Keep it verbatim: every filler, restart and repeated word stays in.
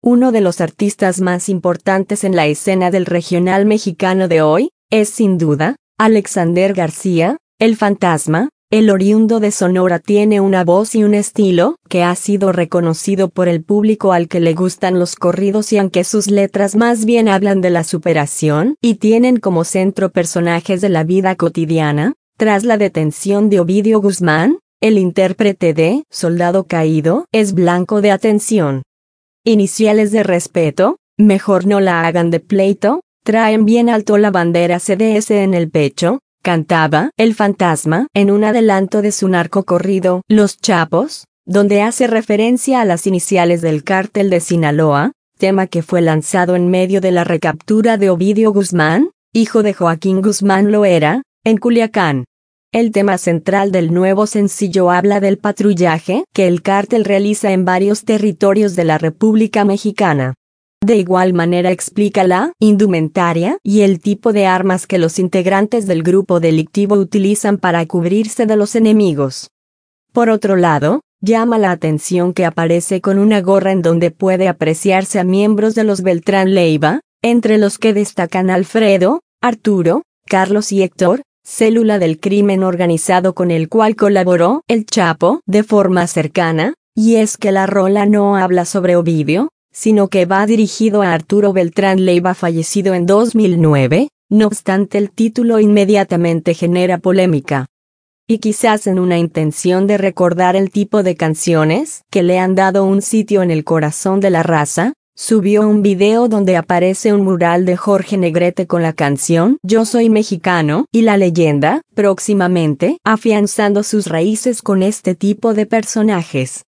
Uno de los artistas más importantes en la escena del regional mexicano de hoy, es sin duda, Alexander García, el Fantasma. El oriundo de Sonora tiene una voz y un estilo que ha sido reconocido por el público al que le gustan los corridos, y aunque sus letras más bien hablan de la superación y tienen como centro personajes de la vida cotidiana, tras la detención de Ovidio Guzmán, el intérprete de Soldado Caído es blanco de atención. Iniciales de respeto, mejor no la hagan de pleito, traen bien alto la bandera C D S en el pecho, cantaba el Fantasma en un adelanto de su narcocorrido Los Chapos, donde hace referencia a las iniciales del Cártel de Sinaloa, tema que fue lanzado en medio de la recaptura de Ovidio Guzmán, hijo de Joaquín Guzmán Loera, en Culiacán. El tema central del nuevo sencillo habla del patrullaje que el cártel realiza en varios territorios de la República Mexicana. De igual manera explica la indumentaria y el tipo de armas que los integrantes del grupo delictivo utilizan para cubrirse de los enemigos. Por otro lado, llama la atención que aparece con una gorra en donde puede apreciarse a miembros de los Beltrán Leiva, entre los que destacan Alfredo, Arturo, Carlos y Héctor, célula del crimen organizado con el cual colaboró el Chapo de forma cercana, y es que la rola no habla sobre Ovidio, sino que va dirigido a Arturo Beltrán Leiva, fallecido en dos mil nueve, no obstante el título inmediatamente genera polémica. Y quizás en una intención de recordar el tipo de canciones que le han dado un sitio en el corazón de la raza, subió un video donde aparece un mural de Jorge Negrete con la canción Yo Soy Mexicano y la leyenda, próximamente afianzando sus raíces con este tipo de personajes.